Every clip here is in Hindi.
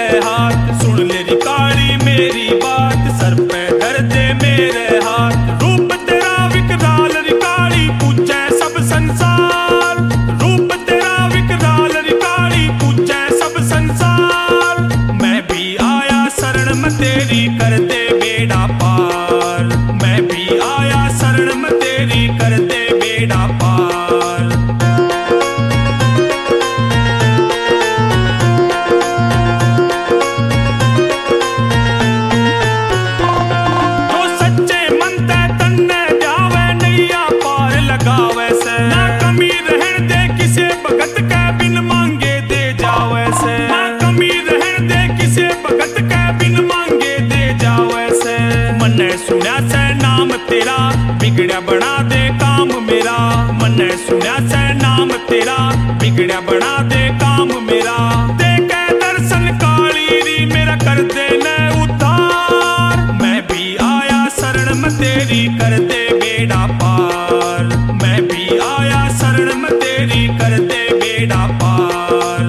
मेरे हाथ, सुन ले री काली मेरी बात, सर पे धर दे मेरे हाथ। रूप तेरा विकराल री काली, पूछे सब संसार। रूप तेरा विकराल री काली, पूछे सब संसार। मैं भी आया शरण में तेरी, कर दे बेड़ा पार। मैं भी आया शरण में तेरी, कर दे बेड़ा पार। जो सच्चे मन ते तन्ने जावे, नैया पार लगावे से। ना कमी रहन दे किसे भगत के, बिन मांगे दे जावे से। ना कमी रहन दे किसे भगत के, बिन मांगे दे जावे से। मन्ने सुना से नाम तेरा, बिगड़ा बना दे काम मेरा। मन्ने सुना से नाम तेरा, बिगड़ा बना दे काम मेरा। दे के दर्शन काली री, मेरा कर दे न उद्धार। मैं भी आया शरण में तेरी, कर दे बेड़ा पार। मैं भी आया शरण में तेरी, कर दे बेड़ा पार।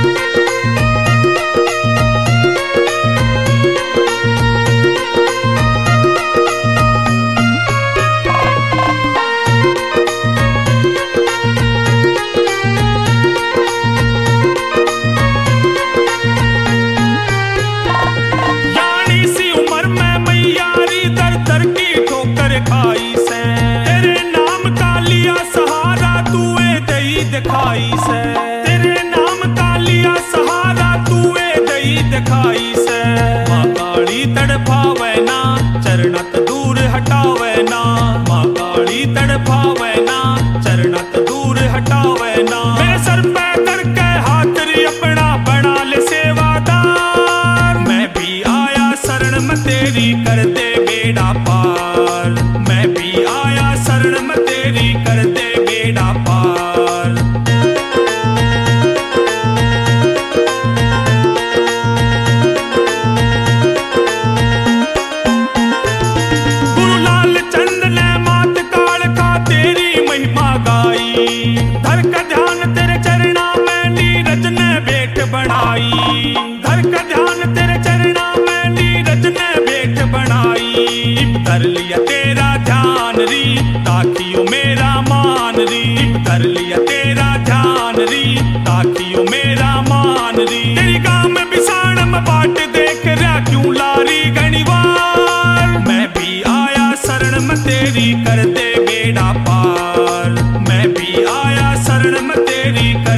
यानी सी उम्र में मैयारी, दर दर की ठोकर खाई से। तेरे नाम का लिया सहारा, तूए दई दिखाई से। तेरे नाम का लिया सहारा, तूए दई दिखाई से। माँ काली तड़पावे ना, चरणत दूर हटावे ना। माँ काली तड़पावे ना, चरणत दूर हटावे ना। मेरे सर पे करके हाथ री, अपना बना ले सेवादार। मैं भी आया शरण में तेरी, कर दे बेड़ा पार। मैं भी आया शरण में तेरी, कर दे बेड़ा पार। गुरु लाल चंद ने मात काल का तेरी महिमा गाई। धर का ध्यान तेरे चरणा में, नीरज ने भेंट बनाई। धर का ध्यान तेरे चरणा में, नीरज ने भेंट बनाई। धर लिया तेरा ध्यान री, ताकियो मेरा मान री। धर लिया तेरा ध्यान री, ताकियो मेरा मान री। तेरी गाँव में बिसाण में बाट देख रहा, क्यों लारी गणिवार। मैं भी आया शरण में तेरी, कर दे बेड़ा पार। मैं भी आया शरण में तेरी,